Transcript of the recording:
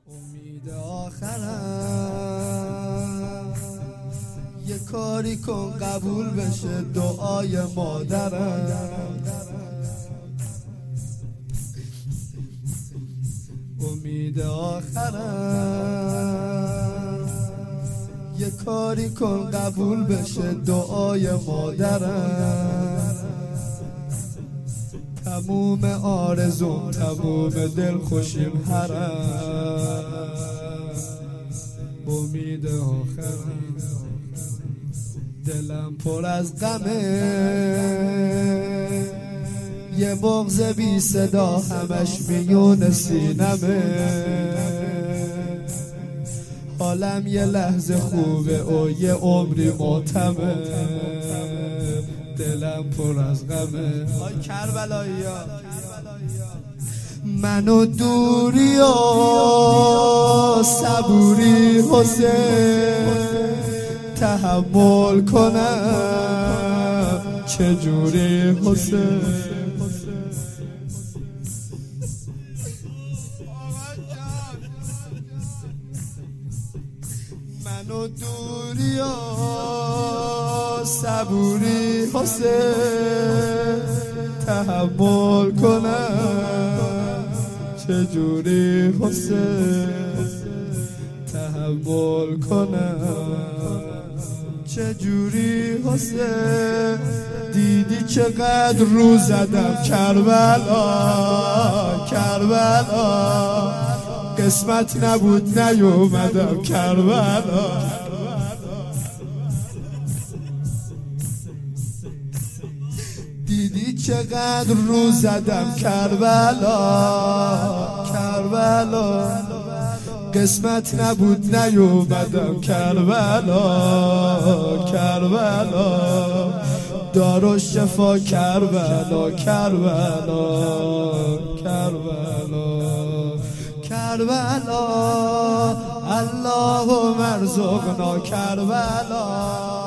امید آخرم یه کاری کن قبول بشه دعای مادرم. امید آخرم یه کاری کن قبول بشه دعای مادرم. تموم آرزوم تموم دل خوشیم هرم. امید آخرم دلم پر از غمه، یه بغض بی صدا همش میون سینمه. حالم یه لحظه خوبه و یه عمری ماتمه. دلم پر از غمه. آی کربلایی ها منو دوری و صبوری حسین تحمل کنم چجوری حسین. منو دوری و صبوری حسین تحمل کنم چجوری حسین. تحمل کنم چجوری حسین. دیدی چقدر رو زدم کربلا کربلا، قسمت نبود نیومدم کربلا. دیدی چقدر رو زدم کربلا کربلا، قسمت نبود نیومدم کربلا کربلا. دار و شفا کربلا کربلا کربلا کربلا. اللهم ارزقنا کربلا.